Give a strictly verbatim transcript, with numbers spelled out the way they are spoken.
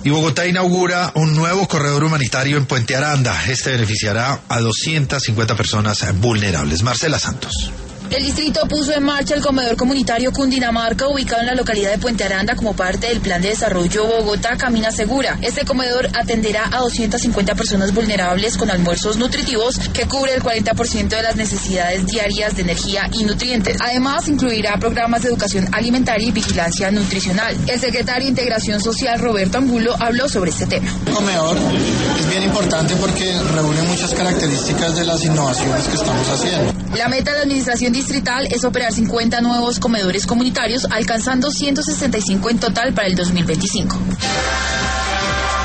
Y Bogotá inaugura un nuevo corredor humanitario en Puente Aranda. Este beneficiará a doscientas cincuenta personas vulnerables. Marcela Santos. El distrito puso en marcha el comedor comunitario Cundinamarca, ubicado en la localidad de Puente Aranda, como parte del plan de desarrollo Bogotá Camina Segura. Este comedor atenderá a doscientas cincuenta personas vulnerables con almuerzos nutritivos que cubre el cuarenta por ciento de las necesidades diarias de energía y nutrientes. Además, incluirá programas de educación alimentaria y vigilancia nutricional. El secretario de Integración Social, Roberto Angulo, habló sobre este tema. El comedor es bien importante porque reúne muchas características de las innovaciones que estamos haciendo. La meta de la administración distrital es operar cincuenta nuevos comedores comunitarios, alcanzando ciento sesenta y cinco en total para el dos mil veinticinco.